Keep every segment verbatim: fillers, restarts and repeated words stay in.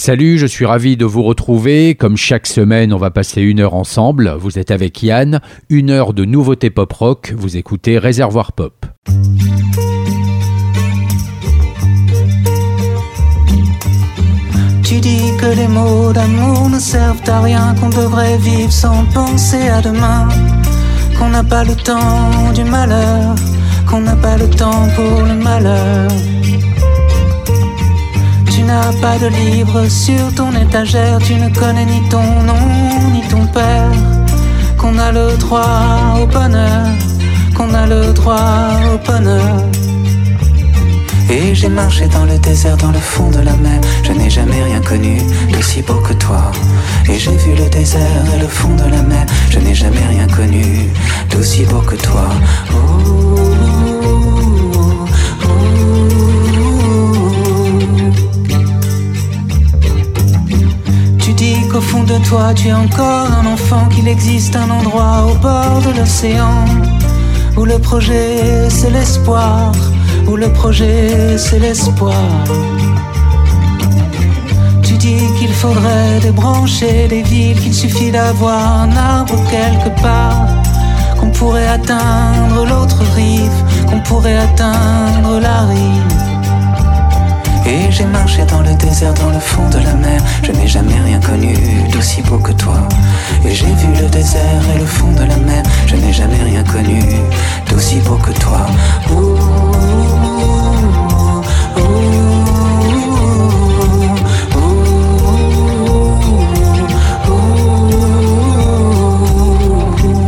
Salut, je suis ravi de vous retrouver. Comme chaque semaine, on va passer une heure ensemble. Vous êtes avec Yann, une heure de nouveautés pop-rock. Vous écoutez Réservoir Pop. Tu dis que les mots d'amour ne servent à rien, qu'on devrait vivre sans penser à demain, qu'on n'a pas le temps du malheur, qu'on n'a pas le temps pour le malheur. Tu n'as pas de livre sur ton étagère, tu ne connais ni ton nom ni ton père, qu'on a le droit au bonheur, qu'on a le droit au bonheur. Et j'ai marché dans le désert, dans le fond de la mer. Je n'ai jamais rien connu d'aussi beau que toi. Et j'ai vu le désert et le fond de la mer. Je n'ai jamais rien connu d'aussi beau que toi. Oh, oh, oh. Tu dis qu'au fond de toi tu es encore un enfant, qu'il existe un endroit au bord de l'océan où le projet c'est l'espoir, où le projet c'est l'espoir. Tu dis qu'il faudrait débrancher des villes, qu'il suffit d'avoir un arbre quelque part, qu'on pourrait atteindre l'autre rive, qu'on pourrait atteindre la rive. Et j'ai marché dans le désert, dans le fond de la mer. Je n'ai jamais rien connu d'aussi beau que toi. Et j'ai vu le désert et le fond de la mer. Je n'ai jamais rien connu d'aussi beau que toi. Ouh, ouh, ouh, ouh.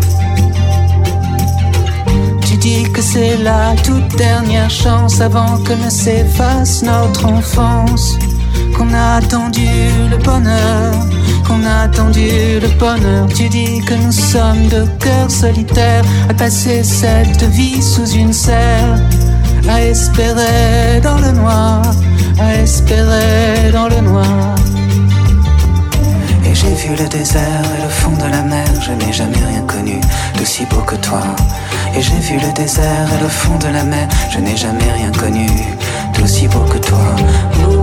Tu dis que c'est la toute dernière chance avant que ne s'efface notre enfance, qu'on a attendu le bonheur, qu'on a attendu le bonheur. Tu dis que nous sommes deux cœurs solitaires à passer cette vie sous une serre, à espérer dans le noir, à espérer dans le noir. Et j'ai vu le désert et le fond de la mer. Je n'ai jamais rien connu d'aussi beau que toi. Et j'ai vu le désert et le fond de la mer. Je n'ai jamais rien connu d'aussi beau que toi. Ouh.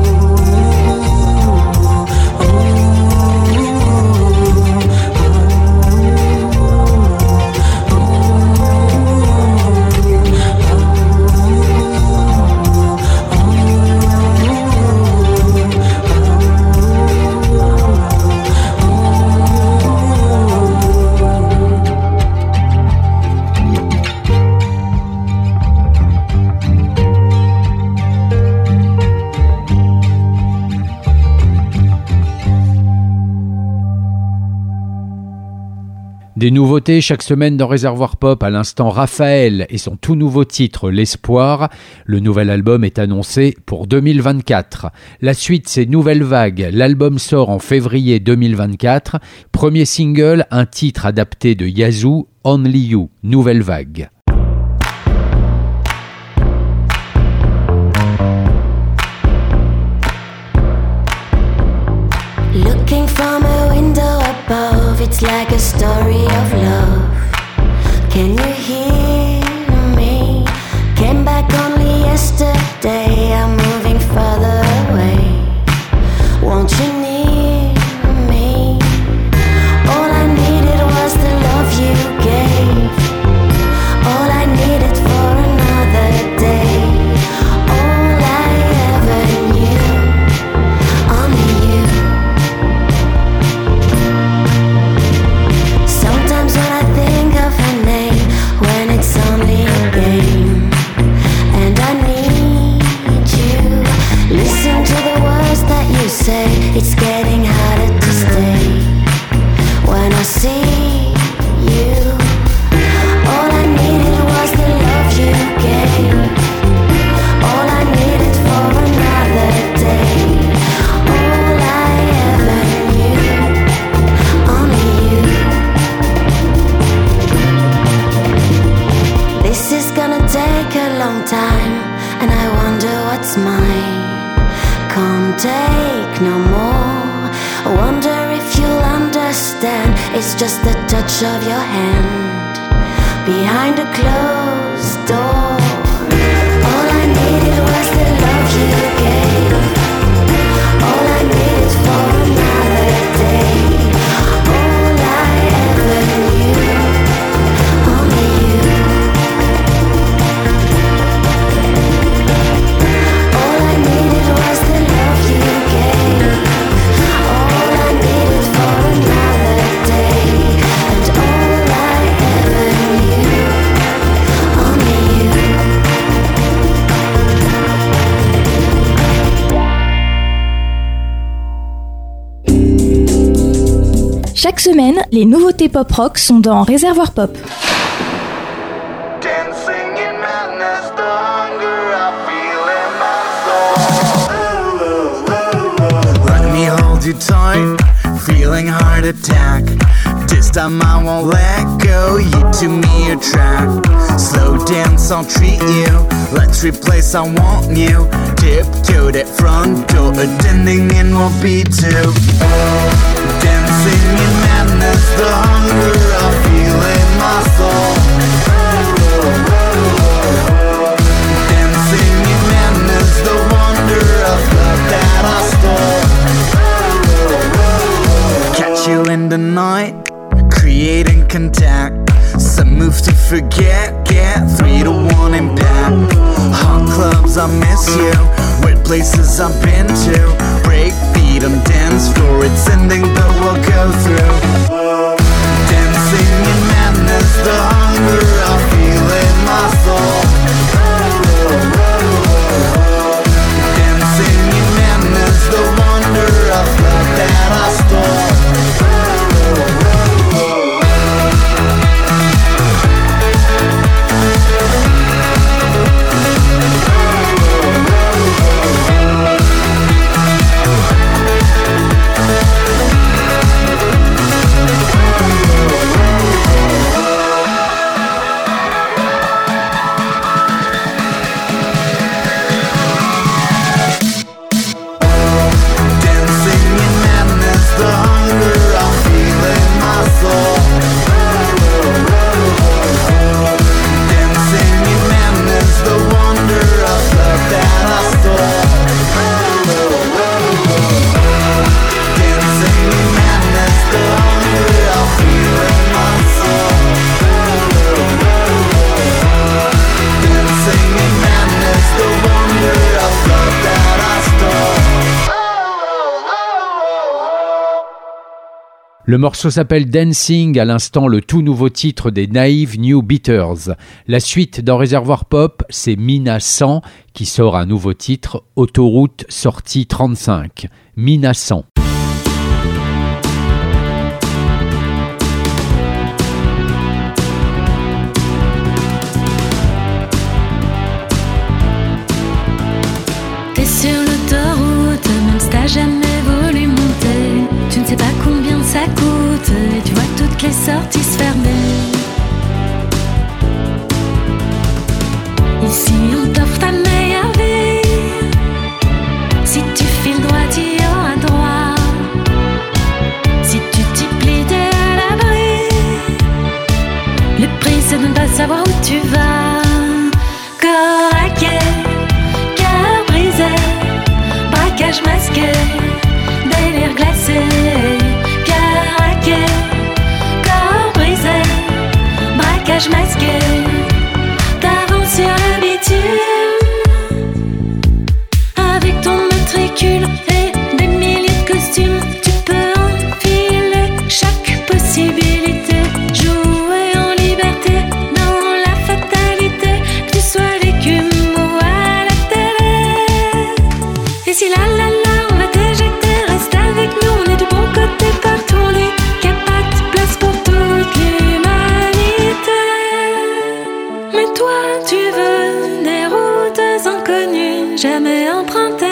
Des nouveautés chaque semaine dans Réservoir Pop. À l'instant, Raphaël et son tout nouveau titre, L'Espoir. Le nouvel album est annoncé pour deux mille vingt-quatre. La suite, c'est Nouvelle Vague. L'album sort en février deux mille vingt-quatre. Premier single, un titre adapté de Yazoo, Only You, Nouvelle Vague. Looking from a window above, it's like a story of love. Can you hear me? Came back only yesterday, I'm moving further away. Won't you near me? All I needed was the love you gave. All I needed for another day. All I ever knew, only you. Sometimes when I think of her name, when it's only a game, and I need you. Listen to the words that you say, it's getting harder to stay. When I see you, all I needed was the love you gave. All I needed for another day. All I ever knew, only you. This is gonna take a long time, and I wonder what's mine. Can't take no more. I wonder if you'll understand. It's just the touch of your hand behind a closed door. All I needed was the love you gave. All I needed Chaque semaine, les nouveautés pop-rock sont dans Réservoir Pop. You tight, feeling heart attack. This time I won't let go. You to me a trap. Slow dance, I'll treat you. Let's replace, I want you. Tiptoe that front door, attending and we'll be two. Dancing in madness, the hunger I feel in my soul. Dancing in madness, the wonder of love that I stole. Catch you in the night, creating contact. Some move to forget, get three to one impact. Hot clubs, I miss you. Weird places I've been to. Break beat on dance floor, it's ending but we'll go through. Dancing in madness, the hunger I feel in my soul. Dancing in madness, the wonder of love that I stole. Le morceau s'appelle Dancing, à l'instant le tout nouveau titre des Naive New Beaters. La suite dans Réservoir Pop, c'est Mina cent qui sort un nouveau titre, Autoroute sortie trente-cinq. Mina cent. T'es sur l'autoroute, même si t'as jamais voulu monter. Tu ne sais pas combien ça coûte et tu vois toutes les sorties se fermer. Ici on t'offre ta meilleure vie. Si tu files droit, tu y auras droit. Si tu t'y plies, t'es à l'abri. Le prix c'est de ne pas savoir où tu vas. Corps raqué, cœur brisé, braquage masqué, délire glacé. Cœur raqué, corps brisé, braquage masqué. T'avances sur le bitume avec ton matricule et des milliers de costumes. Tu peux enfiler chaque possibilité, jouer en liberté dans la fatalité, que tu sois l'écume ou à la télé. Et si la la la on va t'éjecter, reste avec nous, on est du bon côté partout. On dit qu'il n'y a pas de place pour toute l'humanité. Mais toi tu veux des routes inconnues, jamais empruntées.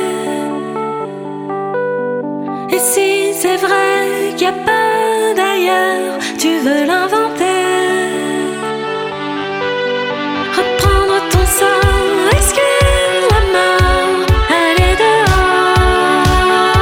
Et si c'est vrai qu'il n'y a pas d'ailleurs, tu veux l'inventer. Reprendre ton sang, risquer la mort, aller dehors.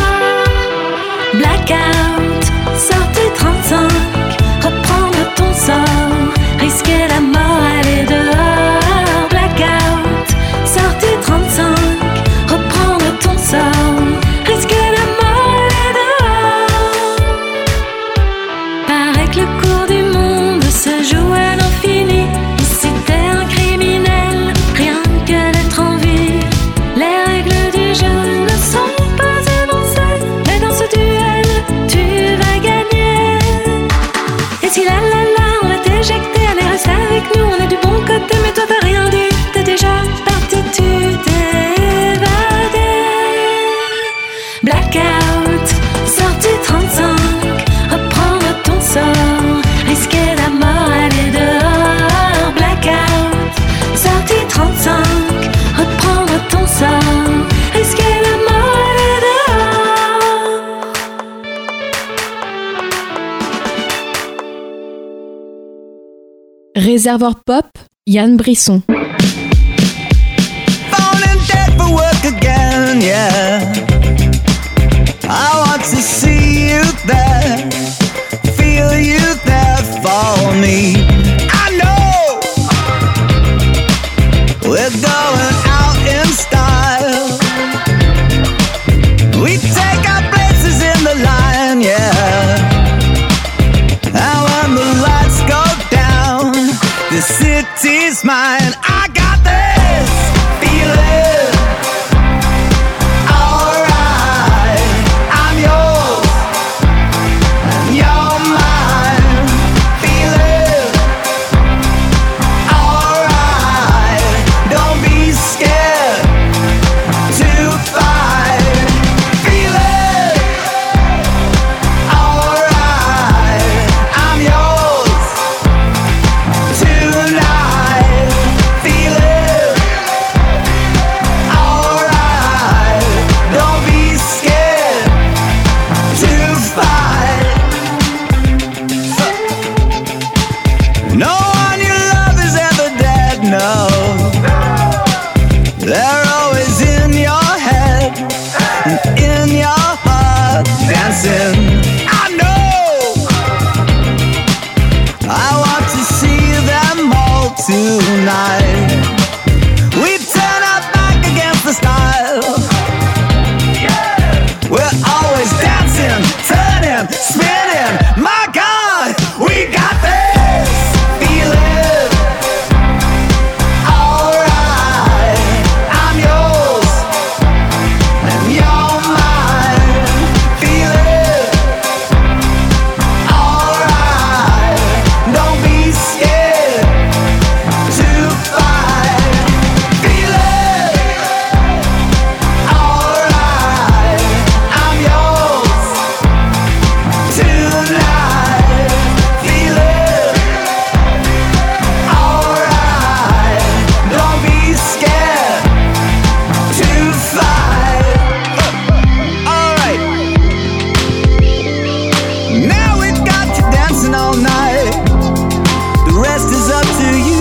Blackout, sortie trente-cinq, reprendre ton sang, risquer la mort, aller dehors. Blackout, sortie trente-cinq, reprendre ton sang, risquer la mort, aller dehors. Paraît que le cours du monde se joue à l'infini. Ici t'es un criminel, rien que d'être en vie. Les règles du jeu ne sont pas énoncées, mais dans ce duel, tu vas gagner. Et si la la la on va t'éjecter, allez reste avec Réservoir Pop, Yann Brisson. Phoning dead for work again, yeah. I want to see you there, feel you there for me. I know we're going out in style. We take our places in the line, yeah. And when the lights go down, the city's mine. I got this feeling. Alright, I'm yours, and you're mine. Feeling. Alright, don't be scared to fight. Feeling. Alright, I'm yours tonight. Feeling. Alright, don't be scared to fight. No one you love is ever dead, no. They're always in your head and in your heart, dancing. I know I want to see them all tonight. We turn our back against the style. We're always dancing, turning, spinning. My God, we got this feeling. Alright, I'm yours, and you're mine. Feeling. Alright, don't be scared to fight. Feeling. Alright, I'm yours tonight. Feeling. Alright, don't be scared to fight. Alright, now we've got you dancing all night. The rest is up to you.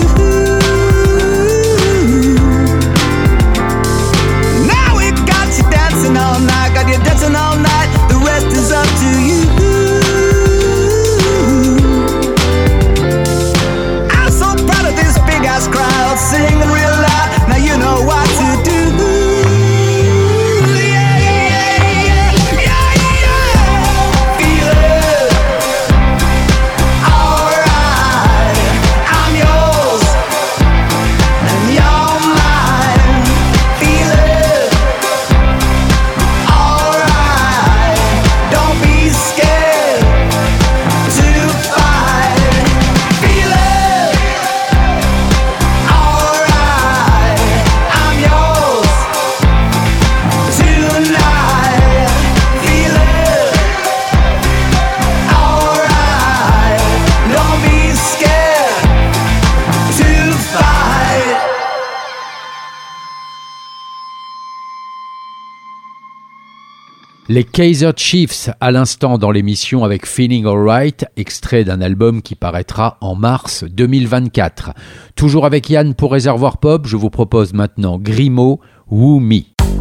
Now we've got you dancing all night. Got you dancing all night. The rest is up to you. I'm so proud of this big ass crowd singing real loud. Now you know what to do. Yeah, yeah, yeah, yeah, yeah. Feel it. Alright, I'm yours, and you're mine. Feel it. Alright, don't be scared to fight. Feel it. Alright, I'm yours tonight. Feel it. Alright, don't be scared to fight. Les Kaiser Chiefs à l'instant dans l'émission avec Feeling Alright, extrait d'un album qui paraîtra en mars deux mille vingt-quatre. Toujours avec Yann pour Réservoir Pop, je vous propose maintenant Grimaud, Woo Me.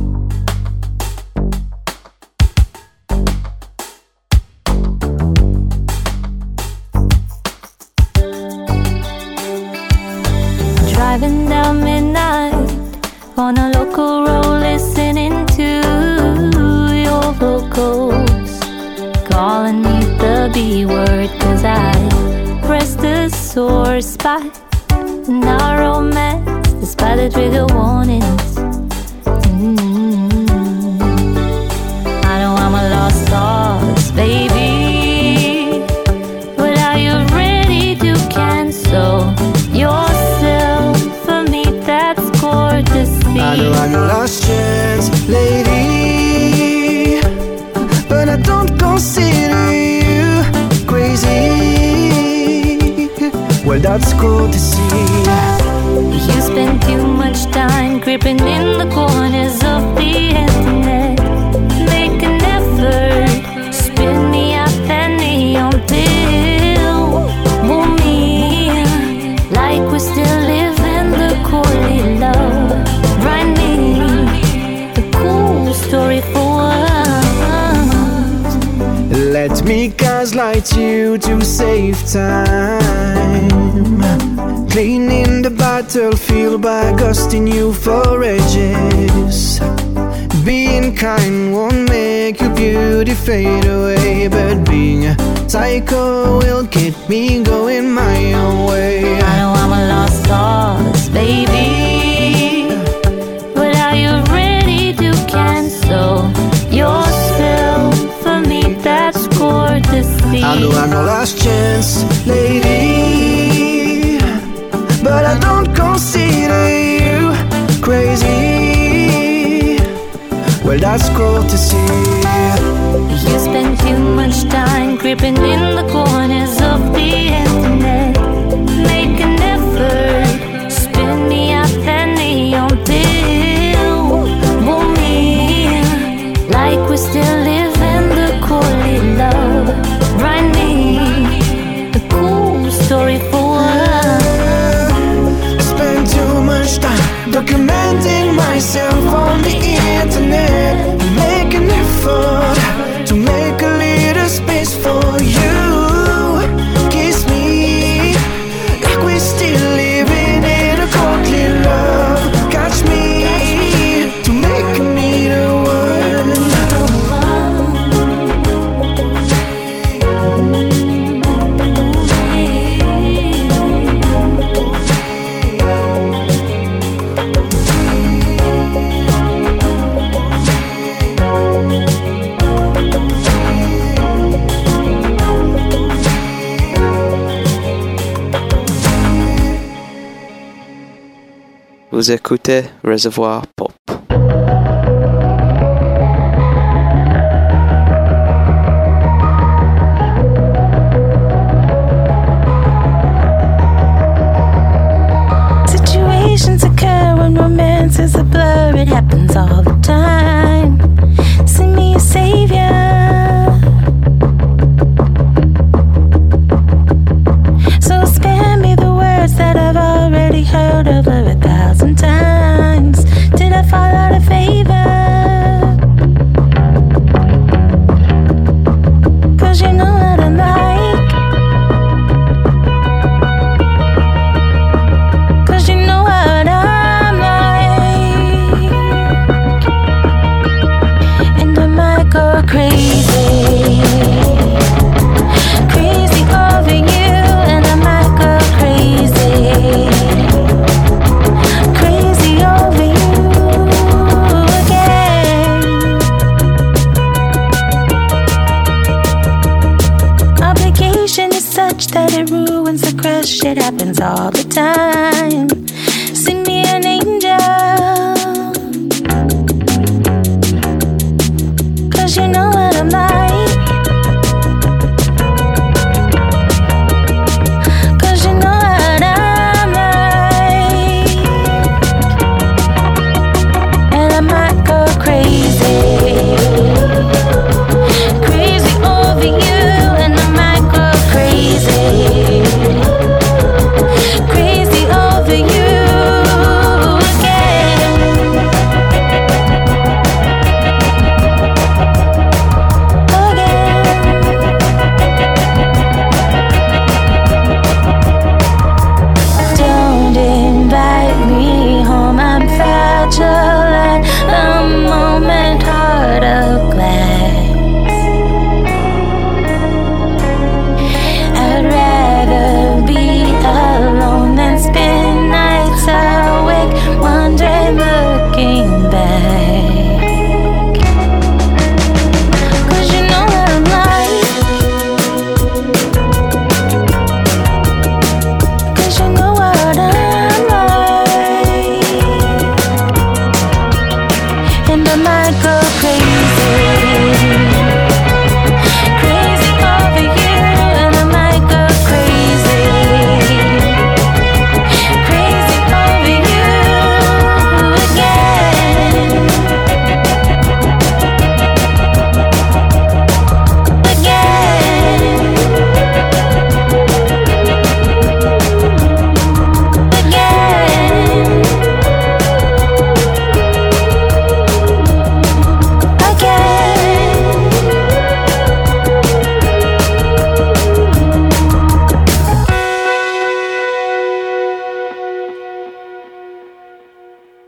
Driving down midnight on a local road, listening to your vocals, calling me the B word, cause I pressed a sore spot in our romance, despite the trigger warnings. Mm-hmm. I know I'm a lost cause, baby, but are you ready to cancel yourself for me? That's courtesy. I know I'm a lost chance, lady, but I don't consider you crazy. Well, that's cool to see. You spend too much time creeping in the corners of the internet. Make an effort, spin me out that neon pill. Move me we still live in the coolly love. Write me the cool story for us. Let me gaslight you to save time, cleaning the battlefield by ghosting you for ages. Being kind won't make your beauty fade away, but being a psycho will keep me going my own way. I know I'm a lost cause, baby, but are you ready to cancel your spell for me? That's courtesy. I know I'm your last chance, lady, but I don't consider you crazy. Well, that's cool to see. You spend too much time creeping in the corners of the internet. Make an effort, spin me a penny on pill. Want me like we still live in the coolly love. Write me the cool story for us. Spend too much time documenting myself on the internet. Make an effort to make a little space for you. Kiss me like we're still living in a courtly love. Catch me to make me the one. Vous écoutez Réservoir Pop. Situations occur when romance is a blur. It happens all the time. Send me a savior, so spare me the words that I've already heard over a thousand times. Did I fall out of favor? Cause you know what I'm like. Cause you know what I'm like. And I might go crazy, crazy over you. And I might go crazy, crazy over you again. Obligation is such that it ruins the crush. It happens all the time. Send me an angel, cause you know what I'm like. Cause you know what I'm like. And I might go crazy, crazy over you. And I might go crazy, crazy over you.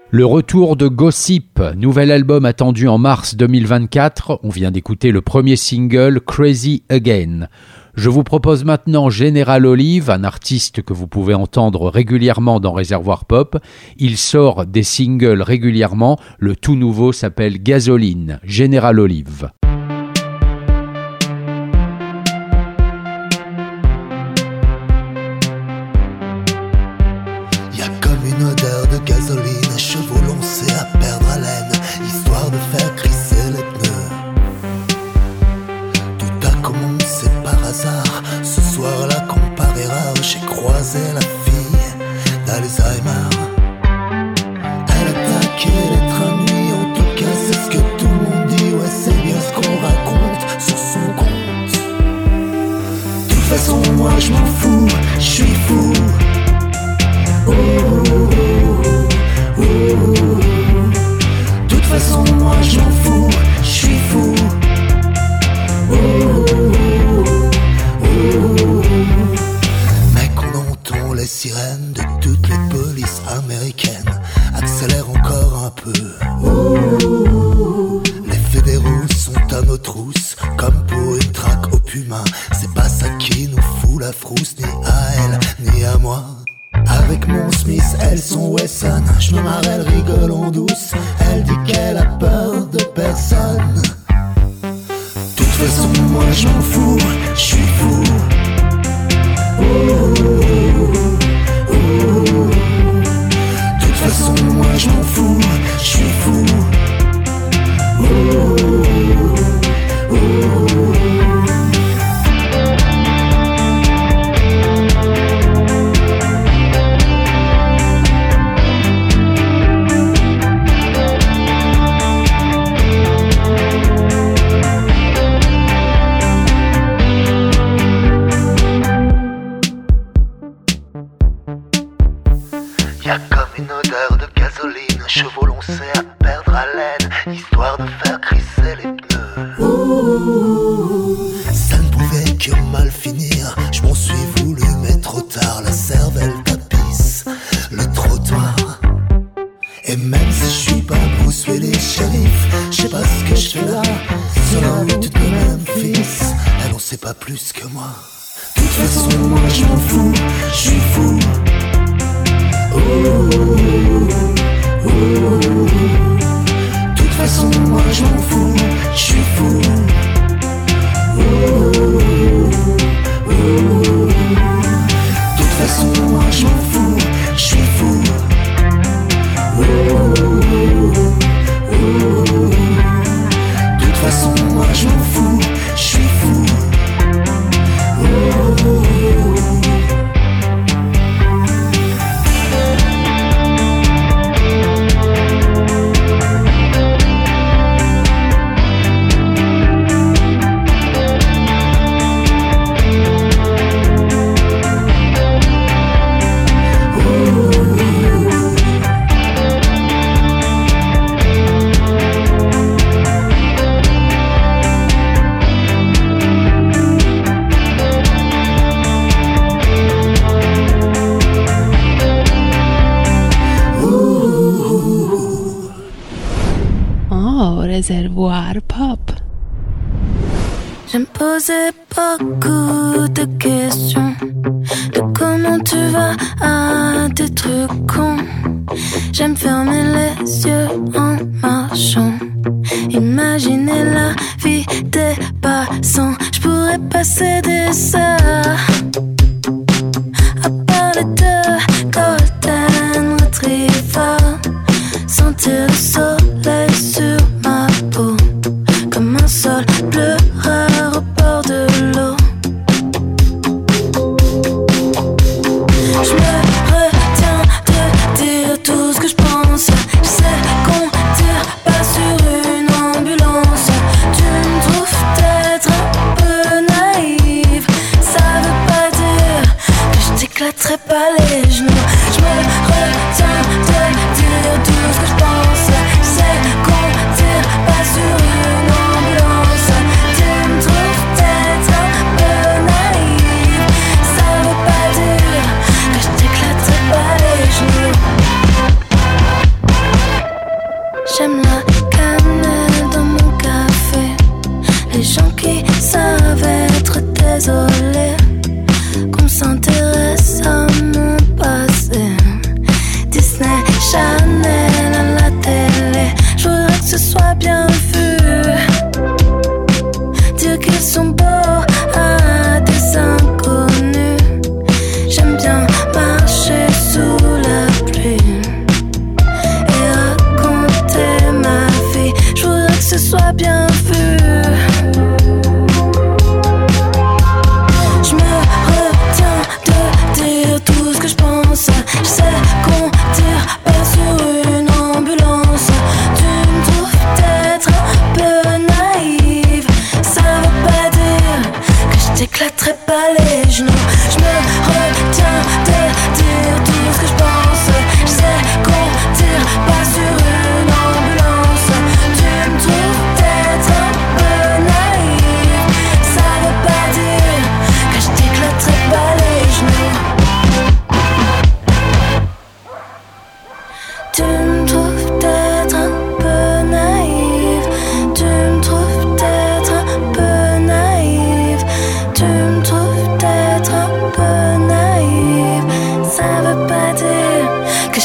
Le retour de Gossip, nouvel album attendu en mars deux mille vingt-quatre. On vient d'écouter le premier single Crazy Again. Je vous propose maintenant General Olive, un artiste que vous pouvez entendre régulièrement dans Réservoir Pop. Il sort des singles régulièrement. Le tout nouveau s'appelle Gasoline, General Olive. Y a comme une odeur de gasoline, chevaux lancés à perdre haleine, histoire de faire crisser les pneus. Tout a commencé par hasard, ce soir-là comparé rare, j'ai croisé la fille d'Alzheimer. Elle attaquait les trains de nuit, en tout cas c'est ce que tout le monde dit, ouais c'est bien ce qu'on raconte sur son compte. De toute façon moi je m'en fous, je suis fou. Oh, oh, oh. De toute façon moi je m'en fous, je suis fou. Oh, oh, oh. Mais quand on entend les sirènes de toutes les polices américaines, accélère encore un peu. Oh, les fédéraux sont à nos trousses, comme pour une traque au puma. C'est pas ça qui nous fout la frousse, ni à elle, ni à moi. Avec mon Smith, elle son Wesson, je me marre, elle rigole en douce. Elle dit qu'elle a peur de personne. De toute façon moi je m'en fous, je suis fou. Oh, oh, oh. De toute façon moi je m'en fous, je suis fou. Oh, oh, oh. Y'a comme une odeur de gasoline, chevaux lancés à perdre haleine, histoire de faire crisser les pneus. Ouh, ça ne pouvait que mal finir, je m'en suis voulu mais trop tard, la cervelle tapisse le trottoir. Et même si je suis pas Bruce Willis, shérif, je sais pas ce que je fais là, sur la route de Memphis, elle en sait pas plus que moi. De toute façon moi je m'en fous, je suis fou. Oh, oh, oh. De toute façon moi je m'en fous, je suis fou. Oh, oh, oh. De toute façon moi je m'en fous, je suis fou. Oh, oh, oh. De toute façon moi je m'en fous, je suis fou. Oh, oh, oh. Réservoir Pop. Je me posais beaucoup de questions, de comment tu vas à des trucs cons. J'aime fermer les yeux en marchant, imaginer la vie des passants. Je pourrais passer des heures à parler de Golden Retriever, sentir le soleil sur ma peau, comme un sol bleu rare au bord de l'eau. Je me retiens de dire tout ce que je pense. Je sais qu'on tire pas sur une ambulance. Tu me trouves peut-être un peu naïve,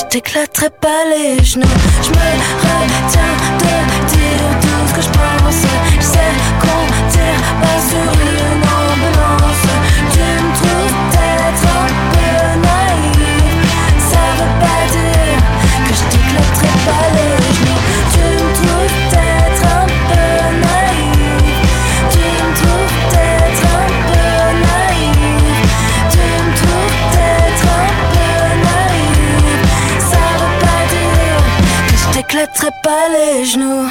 je t'éclaterai pas les genoux. Je me retiens de dire tout ce que je pense. Je sais qu'on tire pas sur une ambulance. Tu me trouves peut-être un peu naïf. Ça veut pas dire que je t'éclaterai pas les genoux. Tu me trouves peut-être un peu naïf. Tu me trouves peut-être un peu naïf. Tu me trouves peut-être un peu naïf. Ça veut pas dire que je t'éclaterai pas les genoux.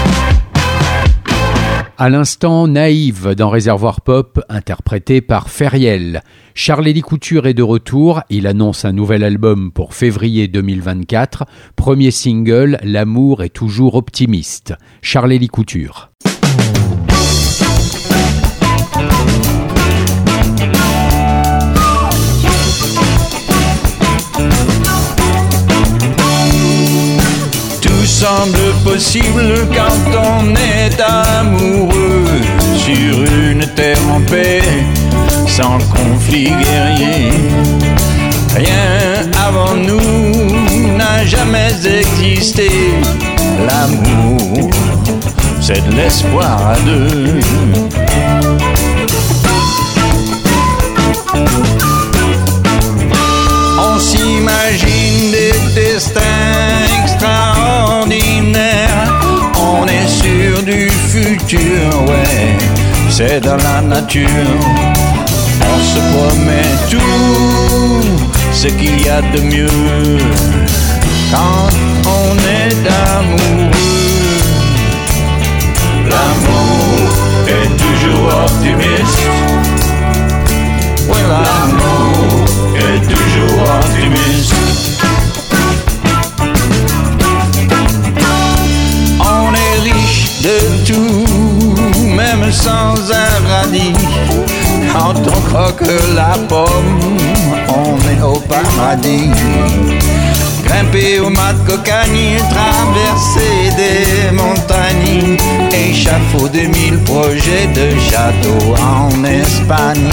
À l'instant, Naïve dans Réservoir Pop, interprété par Feriel. Charles-Élie Couture est de retour, il annonce un nouvel album pour février deux mille vingt-quatre. Premier single, L'amour est toujours optimiste. Charles-Élie Couture. Tout semble possible quand on est amoureux sur une terre en paix, sans conflit guerrier. Rien avant nous n'a jamais existé. L'amour, c'est de l'espoir à deux. On s'imagine des destins extraordinaires. On est sûr du futur, ouais, c'est dans la nature. On se promet tout ce qu'il y a de mieux quand on est amoureux. L'amour est toujours optimiste. Ouais, l'amour est toujours optimiste. On est riche de tout, même sans un radis. Quand on croque la pomme, on est au paradis. Grimper au mât de cocagne, traverser des montagnes, échafauder mille projets de châteaux en Espagne.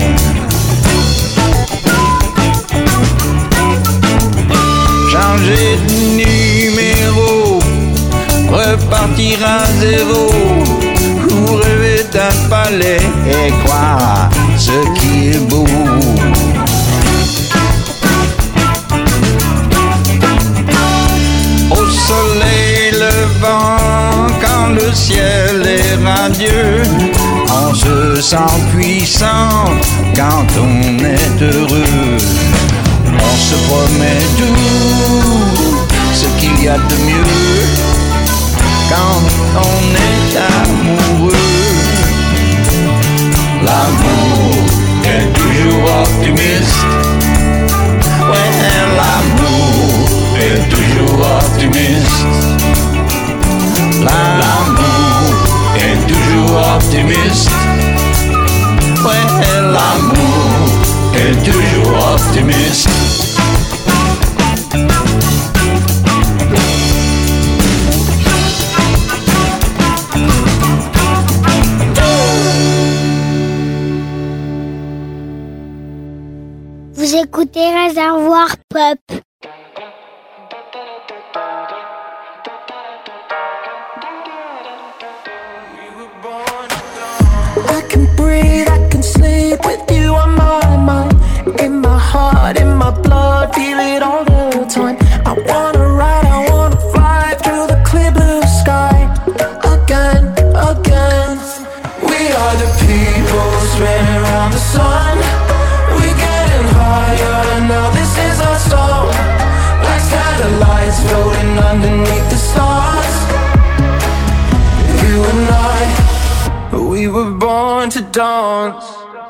Changer de numéro, repartir à zéro, ou rêver d'un palais et croire ce qui est beau. Au soleil levant, quand le ciel est radieux, on se sent puissant quand on est heureux. On se promet tout ce qu'il y a de mieux quand on est amoureux. L'amour est toujours optimiste. Ouais, l'amour est toujours optimiste. L'amour est toujours optimiste. Ouais, l'amour est toujours optimiste. Vous écoutez Réservoir Pop. I can breathe, I can sleep with you on my mind. In my heart, in my blood, feel it all the time. I wanna ride, I wanna fly through the clear blue sky. Again, again. We are the people spinning around the sun. We're getting higher, now this is our song. Like satellites floating underneath the stars. You and I, we were born to dance.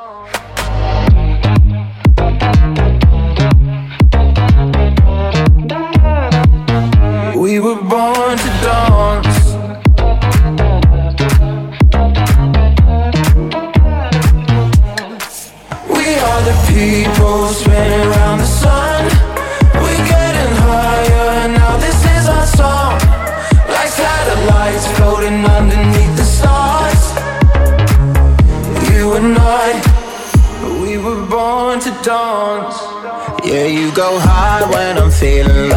We were born to dance. We are the people spinning around the sun. We're getting higher, now this is our song. Like satellites floating underneath the stars. You and I, we were born to dance. Yeah, you go hard when I'm feeling low.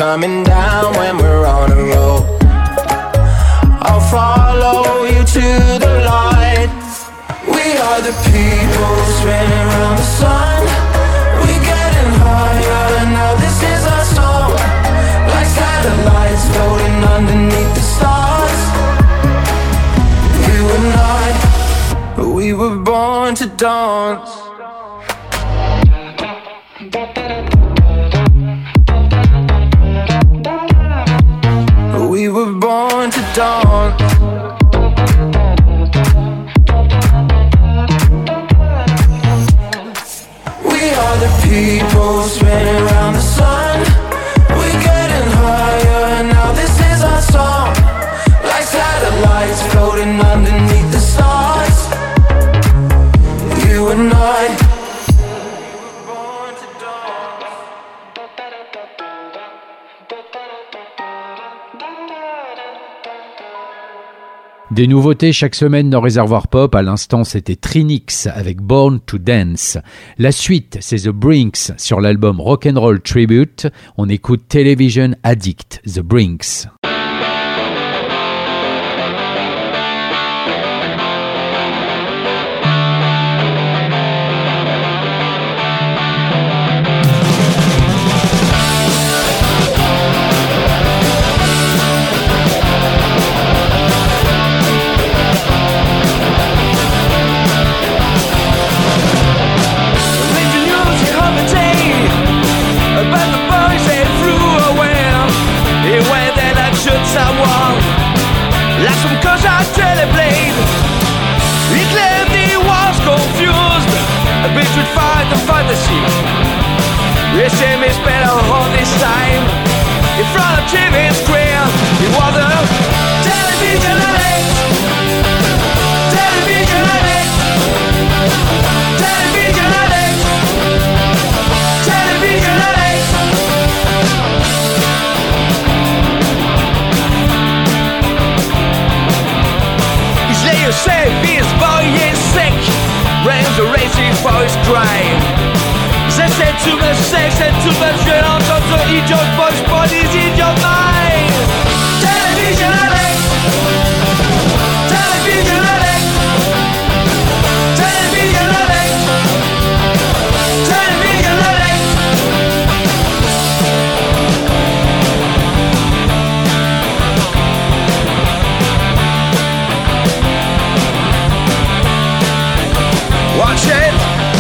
coming down when we're on a roll. I'll follow you to the light. We are the people spinning around the sun. We're getting higher, now this is our song. Like satellites floating underneath the stars. You and I, we were born to dance. We were born to dance. We are the people spinning around the sun. We're getting higher, now this is our song. Like satellites floating underneath the stars. You and I. Des nouveautés chaque semaine dans Réservoir Pop. À l'instant, c'était Trinix avec Born to Dance. La suite, c'est The Brinks sur l'album Rock'n'Roll Tribute. On écoute Television Addict, The Brinks. Laissez me spend all this time in front of T V screen. It was a television addict, television addict, television addict, television addict. He's lay you safe, his boy is sick, brains are racing for his crime. C'est too much sex, c'est too much violence entre idiot boys, police, idiot mind. Television addict, television addict, television addict, television addict. Watch it.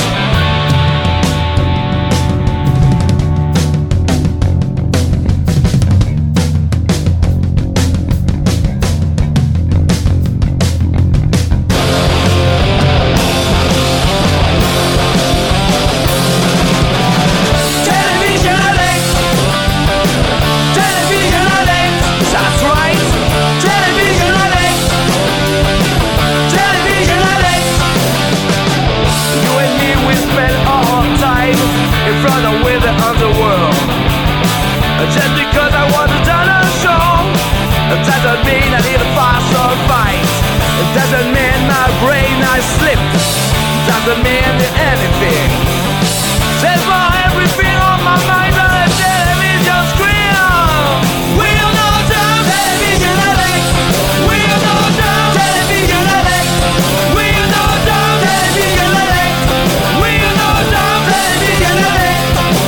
Just because I was a dinosaur, it doesn't mean I need a fast or fight. It doesn't mean my brain I slipped. It doesn't mean anything. There's more everything on my mind on a television screen. We'll know time. Television addict. We'll know time. Television addict. We'll know time. Television addict. We'll know time. Television addict.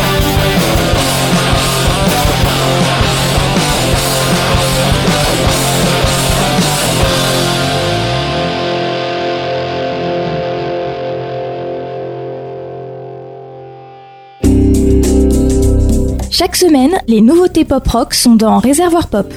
Chaque semaine, les nouveautés pop-rock sont dans Réservoir Pop.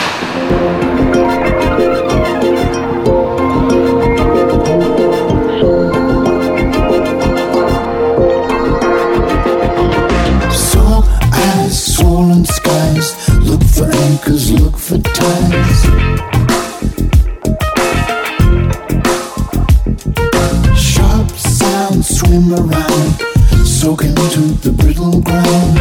Salt eyes, swollen skies. Look for anchors, look for ties. Sharp sounds swim around, soak into the brittle ground.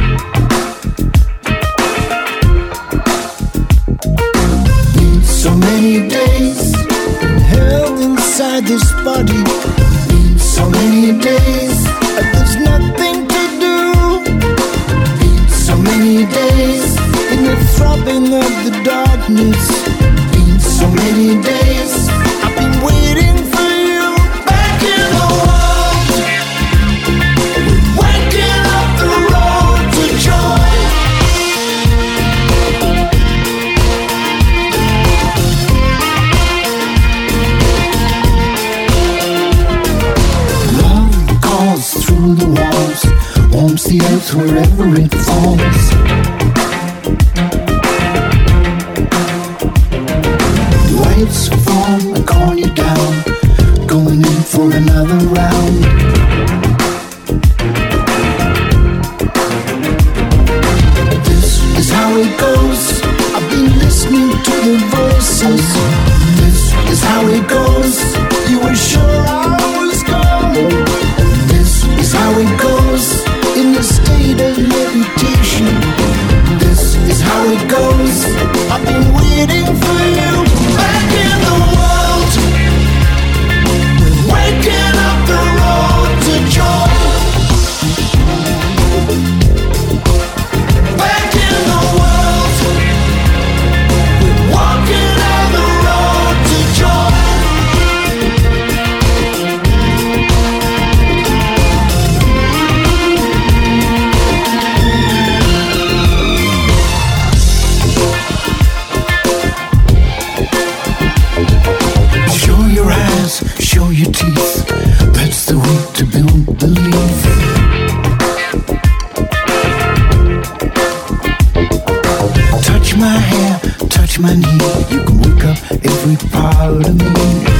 So many days held inside this body. So many days there's nothing to do. So many days the throbbing of the darkness. Been so many days, I've been waiting for you back in the world. We're waking up the road to joy. Love calls through the walls, warms the earth wherever it falls. The waves form and call you down, going in for another round. This is how it goes. I've been listening to the voices. This is how it goes. You were sure I was gone. This is how it goes. In a state of meditation. This is how it goes. I've been waiting for you back in the world. We're waking up the road to joy. Back in the world. We're walking out the road to joy. Show your eyes, show your teeth. That's the way to build belief. Touch my hair, touch my knee. You can wake up every part of me.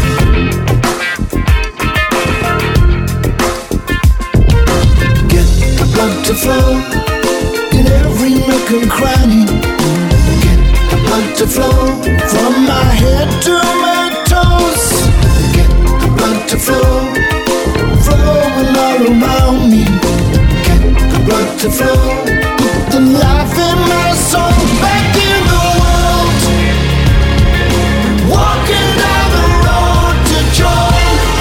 Get the blood to flow in every nook and cranny. Get the blood to flow from my head to my toes. Get the blood to flow, flowing all around me. Get the blood to flow, put the life in my soul. Back in the world, walking down the road to joy.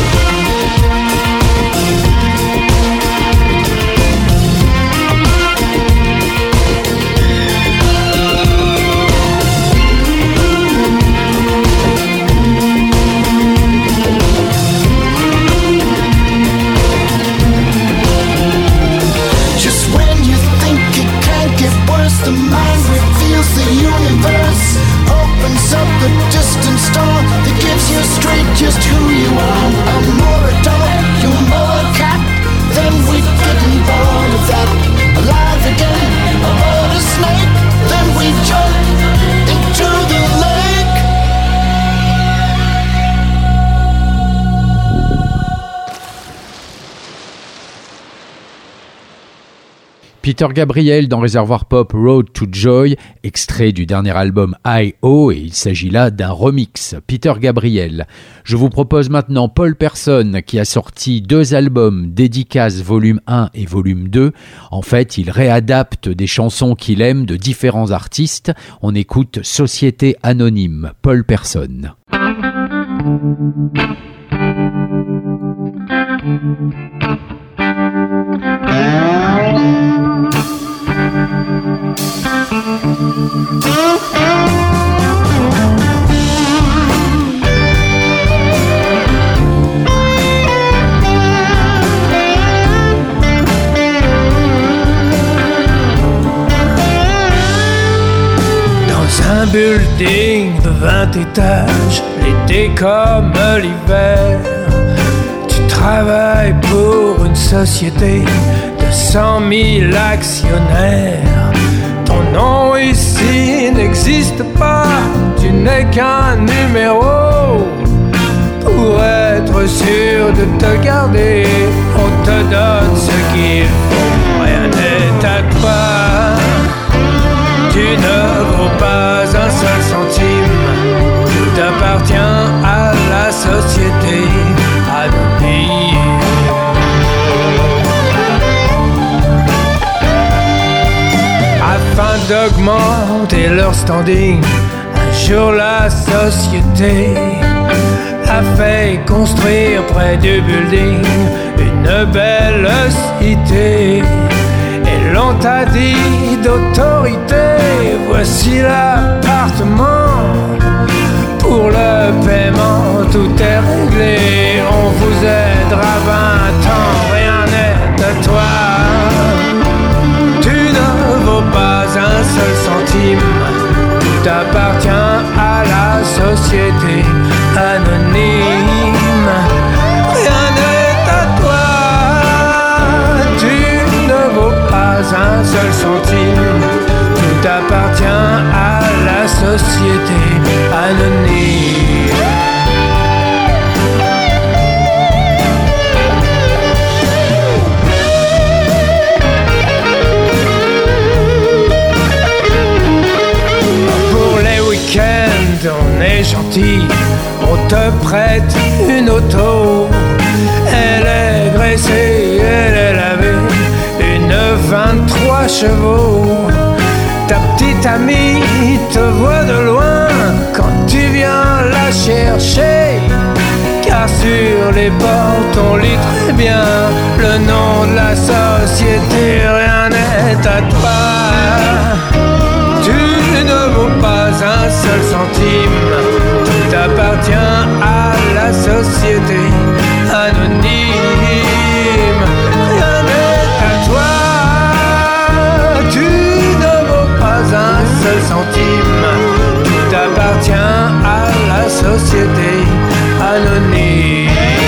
Just when you think it can't get worse, the mind reveals the universe. Opens up the distant star that gives you straight just who you are. I'm more a dog, you're more a cat. Then we get involved with that. Alive again, aboard a snake. Then we jump into the lake. Peter Gabriel dans Réservoir Pop Road to Joy, extrait du dernier album I O, et il s'agit là d'un remix. Peter Gabriel. Je vous propose maintenant Paul Person qui a sorti deux albums, Dédicace volume un et volume deux. En fait, il réadapte des chansons qu'il aime de différents artistes. On écoute Société Anonyme, Paul Person. Dans un building de vingt étages, l'été comme l'hiver, tu travailles pour une société de cent mille actionnaires. Ton nom ici n'existe pas, tu n'es qu'un numéro. Pour être sûr de te garder, on te donne ce qu'il faut, rien n'est à toi. Tu ne vaux pas un seul centime, tout appartient à la société anonyme. Afin d'augmenter leur standing, un jour la société a fait construire près du building une belle cité. Et l'on t'a dit d'autorité, voici voici l'appartement. Pour le paiement, tout est réglé. On vous aidera vingt ans, rien n'est à toi. Tu ne vaux pas un seul centime. Tout appartient à la société anonyme. Rien n'est à toi. Tu ne vaux pas un seul centime. Tout appartient à la société anonyme. Pour les week-ends, on est gentil, on te prête une auto. Elle est graissée, elle est lavée, une vingt-trois chevaux. Ta petite amie te voit de loin quand tu viens la chercher. Car sur les portes on lit très bien le nom de la société. Rien n'est à toi. Tu ne vaux pas un seul centime. Tout appartient à la société anonyme. Rien n'est à toi. Un seul centime, tout appartient à la société anonyme.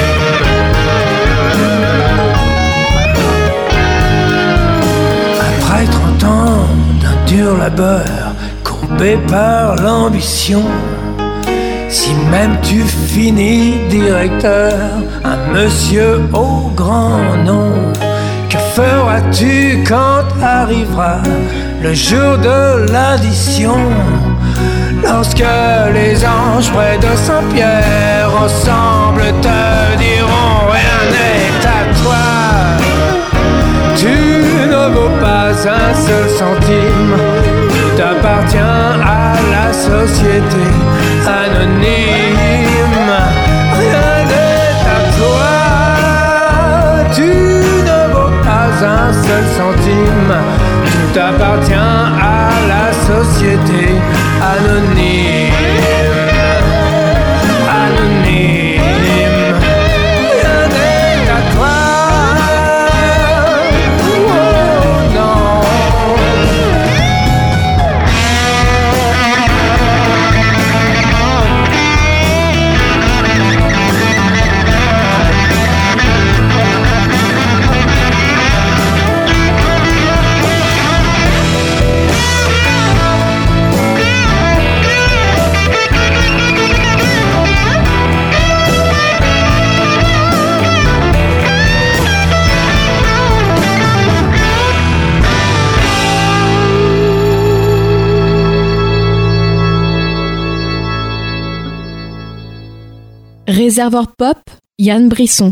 Après trente ans d'un dur labeur, courbé par l'ambition, si même tu finis directeur, un monsieur au grand nom, que feras-tu quand arrivera le jour de l'addition, lorsque les anges près de Saint-Pierre ensemble te diront rien n'est à toi. Tu ne vaux pas un seul centime. Tout appartient à la société anonyme. Rien n'est à toi. Tu ne vaux pas un seul centime. Tout appartient à la société anonyme. Anonyme. Rien n'est à toi. Oh non. Réservoir Pop, Yann Brisson.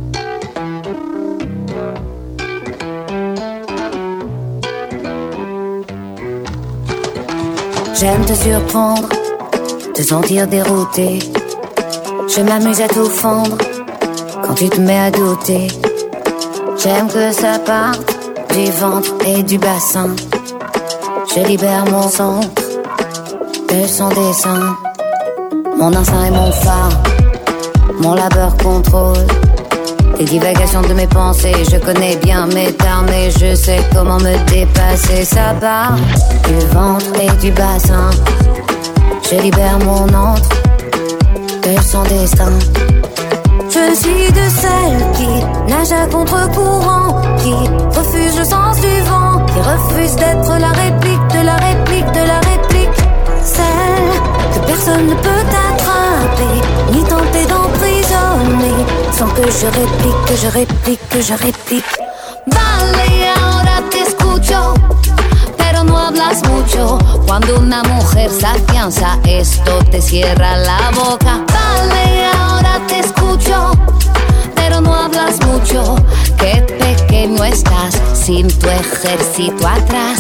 J'aime te surprendre, te sentir dérouté. Je m'amuse à tout fondre quand tu te mets à douter. J'aime que ça parte du ventre et du bassin. Je libère mon centre de son dessin. Mon instinct est mon phare, mon labeur contrôle les divagations de mes pensées. Je connais bien mes termes et je sais comment me dépasser. Ça part du ventre et du bassin. Je libère mon antre de son destin. Je suis de celles qui nagent à contre-courant, qui refuse le sens du vent, qui refuse d'être la réplique de la réplique de la réplique. Celle que personne ne peut attraper, ni tenter d'emprisonner, sans que je réplique, que je réplique, que je réplique. Vale, y ahora te escucho, pero no hablas mucho. Cuando una mujer se afianza, esto te cierra la boca. Vale, y ahora te escucho, pero no hablas mucho. Qué pequeño estás sin tu ejército atrás.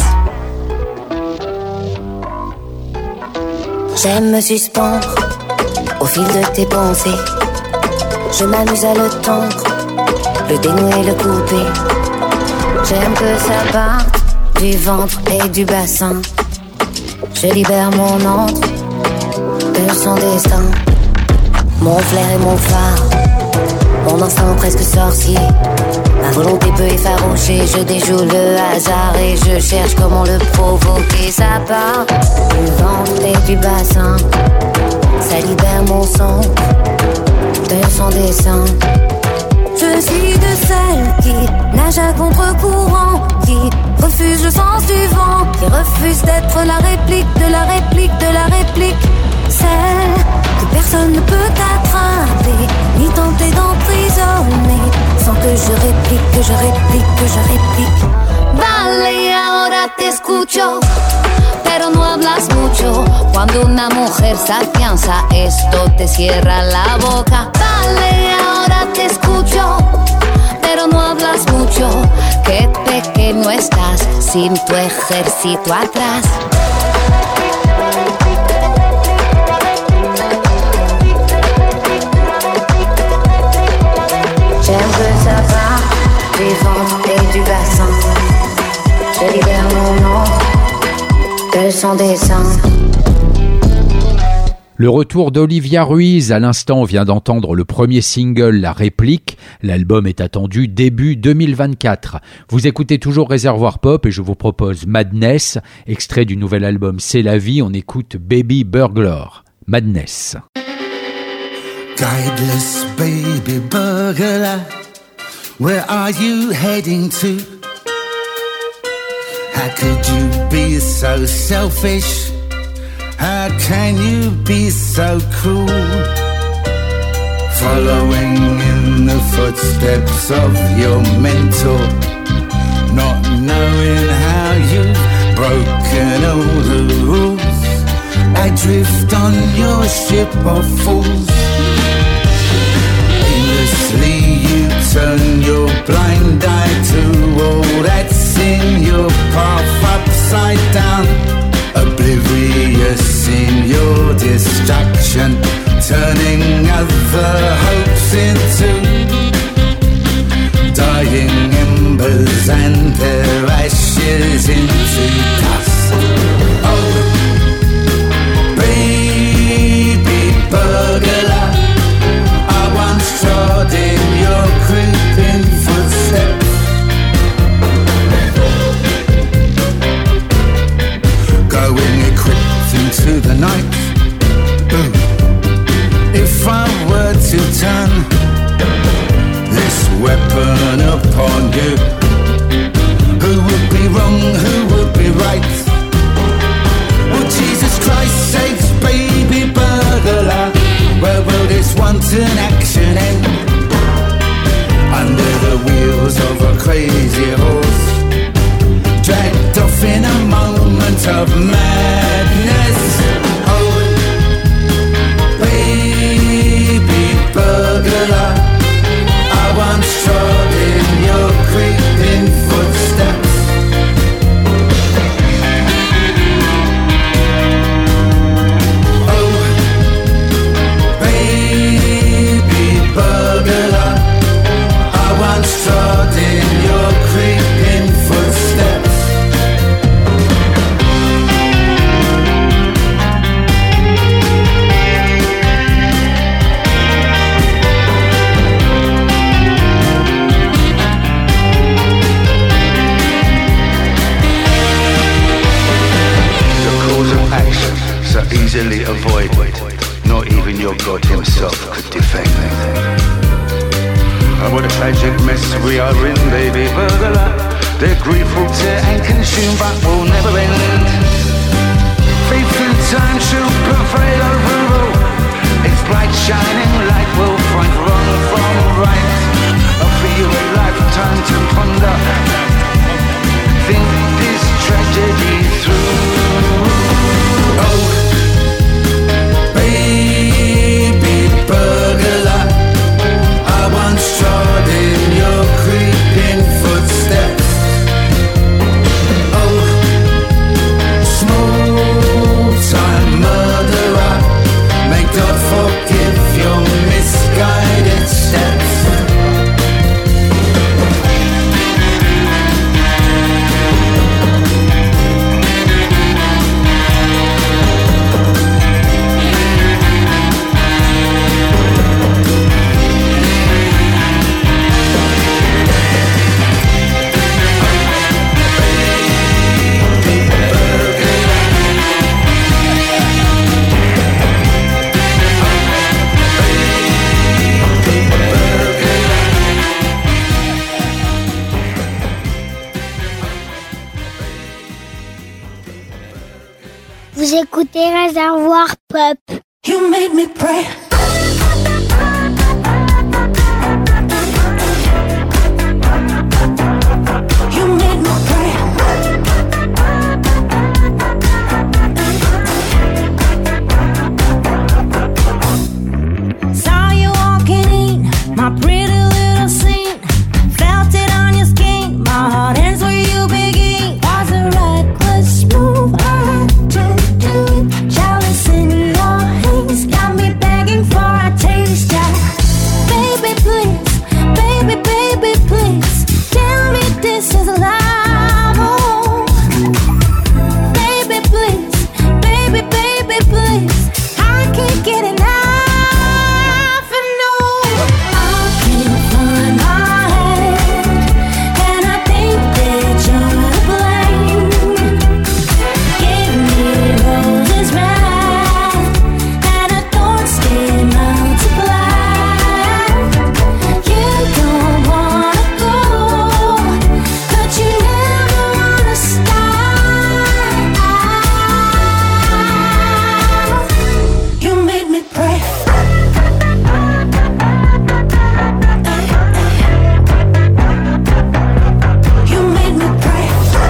J'aime me suspendre au fil de tes pensées. Je m'amuse à le tendre, le dénouer, le couper. J'aime que ça parte du ventre et du bassin. Je libère mon antre de son destin. Mon flair et mon phare, mon instinct presque sorcier. Ma volonté peut effaroucher, je déjoue le hasard et je cherche comment le provoquer. Ça part du ventre et du bassin, ça libère mon sang de son dessin. Je suis de celles qui nagent à contre-courant, qui refuse le sens du vent, qui refuse d'être la réplique de la réplique de la réplique. Celle que personne ne peut attraper, ni tenter d'emprisonner, sans que je réplique, que je réplique, que je réplique. Vale, ahora te escucho, pero no hablas mucho. Cuando una mujer se afianza, esto te cierra la boca. Vale, ahora te escucho, pero no hablas mucho. Qué pequeño estás sin tu ejército atrás. J'aime que ça part du ventre et du bassin. Je libère mon nom de son dessin. Le retour d'Olivia Ruiz, à l'instant on vient d'entendre le premier single, La Réplique. L'album est attendu début deux mille vingt-quatre. Vous écoutez toujours Réservoir Pop et je vous propose Madness, extrait du nouvel album C'est la vie. On écoute Baby Burglar. Madness. Guideless baby burglar, where are you heading to? How could you be so selfish? How can you be so cruel? Following in the footsteps of your mentor, not knowing how you've broken all the rules. Adrift on your ship of fools. Aimlessly you turn your blind eye to all that's in your path upside down. Oblivious in your distraction, turning other hopes into dying embers and their ashes into dust. Oh, baby burglar, I once trod in your creeping footsteps. Going equipped into the night. Boom. If I were to turn this weapon upon you, who would be wrong, who would be right? Well, Jesus Christ saves baby burglar. Where will this wanton action end? Under the wheels of a crazy horse, dragged off in a moment of madness. Oh, baby burglar, I once trod in your creeping footsteps. Oh, baby burglar, I once trod in your creeping footsteps. So easily avoided, not even your God himself could defend. Oh, what a tragic mess we are in, baby burglar. The grief will tear and consume but will never end. Faith in time shall prevail over all. Its bright shining light will find wrong from right. Offer you a lifetime to ponder, think this tragedy through. Oh, baby burglar, I once trod in your creeping footsteps. Oh, small time murderer, may God forgive your misguided steps. Vous écoutez Réservoir Pop. You made me pray. You made me pray. Saw you walking in, my pretty little scene. Felt it on your skin, my heart ends where you begin. Was a reckless move I had to do. Jealous in your hands, got me begging for a taste. Yeah. Baby, please, baby, baby, please, tell me this is love. Oh. Baby, please, baby, baby, please, I can't get enough. And no, I can't find my head, and I think that you're to blame. Give me roses red, and a thorn skin multiply. You don't wanna go, but you never wanna stop. You made me pray. You made me pray.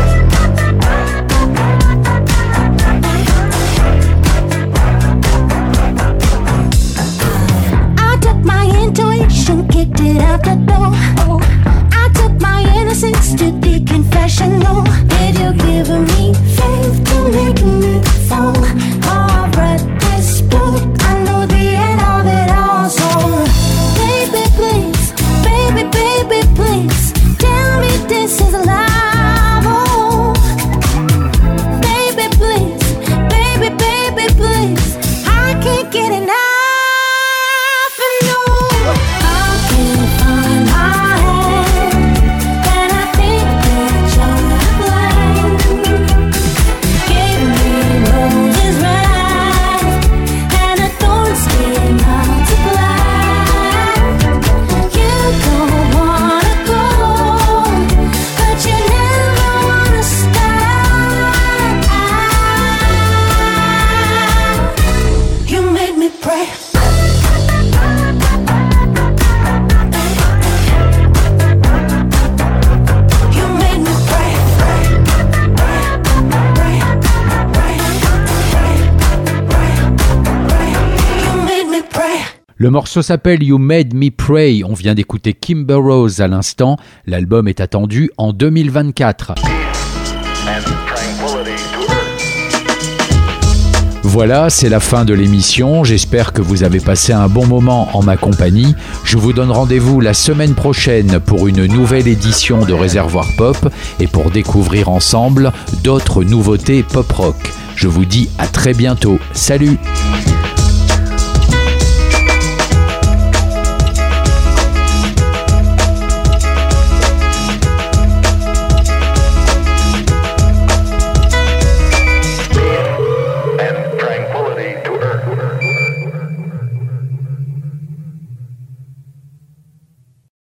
I took my intuition, kicked it out the door. I took my innocence to the confessional. Did you give me faith to make me fall? Oh, I've read this book, I know the end of it all. So, baby, please, baby, baby, please, tell me this is love. Oh, baby, please, baby, baby, please, I can't get enough. And no, I can't find my head, and I think that you're to blame. Give me roses red, and a thorn skin multiply. You don't wanna go, but you never wanna stop. You made me pray. You made me pray. You made me pray. Le morceau s'appelle You Made Me Pray. On vient d'écouter Kimber Rose à l'instant. L'album est attendu en deux mille vingt-quatre. Voilà, c'est la fin de l'émission. J'espère que vous avez passé un bon moment en ma compagnie. Je vous donne rendez-vous la semaine prochaine pour une nouvelle édition de Réservoir Pop et pour découvrir ensemble d'autres nouveautés pop-rock. Je vous dis à très bientôt. Salut!